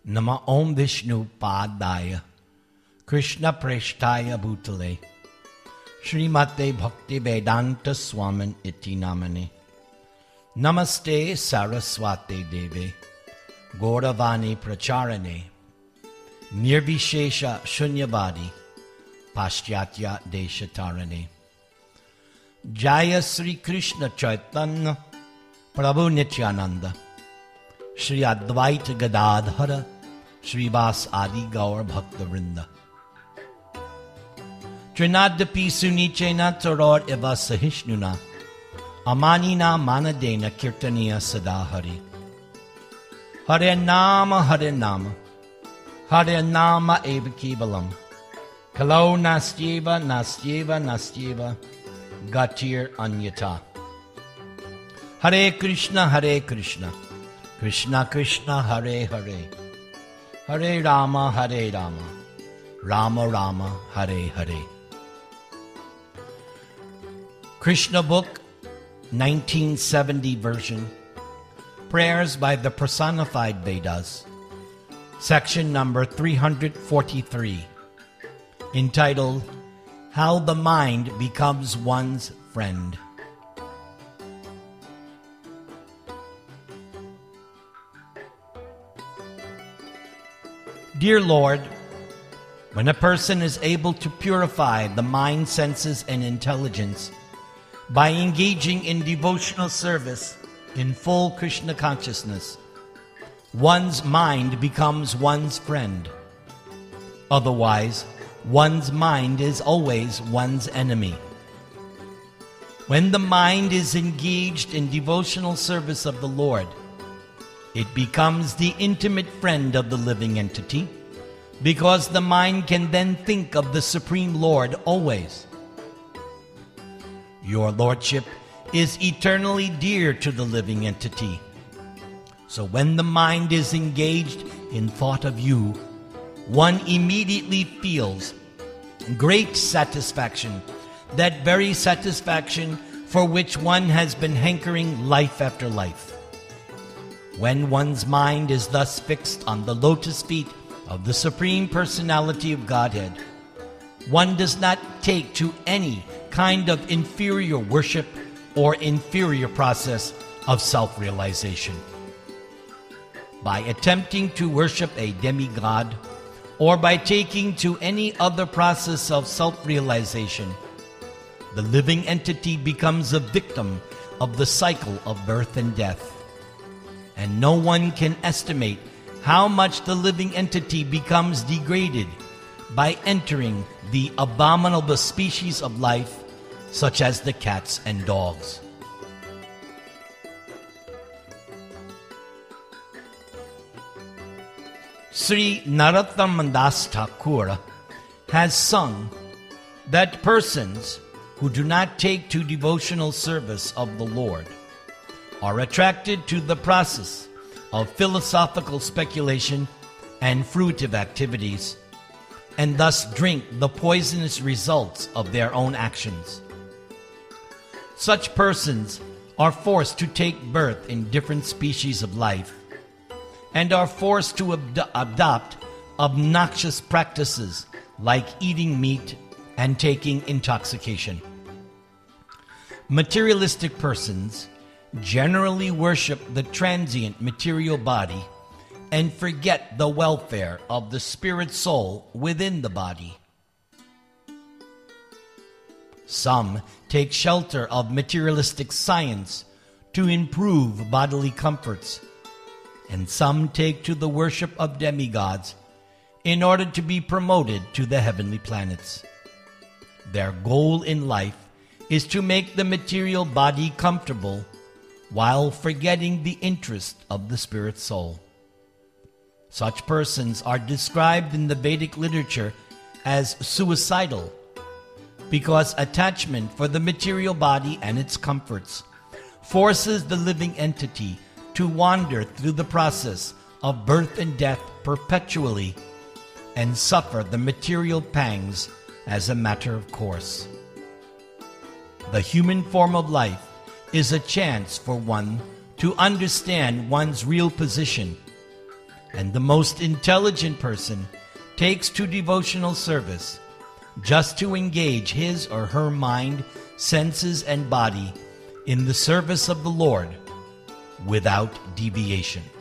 Nama Om Vishnu Padaya Krishna Preshtaya Bhutale Srimate Bhakti Vedanta Swamin Iti Namane Namaste Saraswate Deve Gauravani Pracharane Nirvishesha Shunyavadi Paschatya Deshatarane Jaya Sri Krishna Chaitanya Prabhu Nityananda Shri Advaita Gadadhara Srivas Adi Gaur Bhakta Vrinda Trinadapi Sunichena Toror Eva Sahishnuna Amanina Manadena Kirtaniya Sadahari Hare Nama Hare Nama Hare Nama Eva Kevalam Kalau Nastyeva Nastyeva Nastyeva Gatir Anyata Hare Krishna Krishna Krishna Hare Hare Hare Rama Rama Rama Hare Hare. Krishna Book 1970 version. Prayers by the Personified Vedas. Section number 343. Entitled How the Mind Becomes One's Friend. Dear Lord, when a person is able to purify the mind, senses, and intelligence by engaging in devotional service in full Krishna consciousness, one's mind becomes one's friend. Otherwise, one's mind is always one's enemy. When the mind is engaged in devotional service of the Lord, it becomes the intimate friend of the living entity, because the mind can then think of the Supreme Lord always. Your Lordship is eternally dear to the living entity. So when the mind is engaged in thought of you, one immediately feels great satisfaction, that very satisfaction for which one has been hankering life after life. When one's mind is thus fixed on the lotus feet of the Supreme Personality of Godhead, one does not take to any kind of inferior worship or inferior process of self-realization. By attempting to worship a demigod, or by taking to any other process of self-realization, the living entity becomes a victim of the cycle of birth and death. And no one can estimate how much the living entity becomes degraded by entering the abominable species of life, such as the cats and dogs. Sri Narottam Das Thakur has sung that persons who do not take to devotional service of the Lord are attracted to the process of philosophical speculation and fruitive activities, and thus drink the poisonous results of their own actions. Such persons are forced to take birth in different species of life, and are forced to adopt obnoxious practices like eating meat and taking intoxication. Materialistic persons generally worship the transient material body and forget the welfare of the spirit soul within the body. Some take shelter of materialistic science to improve bodily comforts, and some take to the worship of demigods in order to be promoted to the heavenly planets. Their goal in life is to make the material body comfortable while forgetting the interest of the spirit soul. Such persons are described in the Vedic literature as suicidal, because attachment for the material body and its comforts forces the living entity to wander through the process of birth and death perpetually and suffer the material pangs as a matter of course. The human form of life is a chance for one to understand one's real position And the most intelligent person takes to devotional service just to engage his or her mind, senses, and body in the service of the Lord without deviation.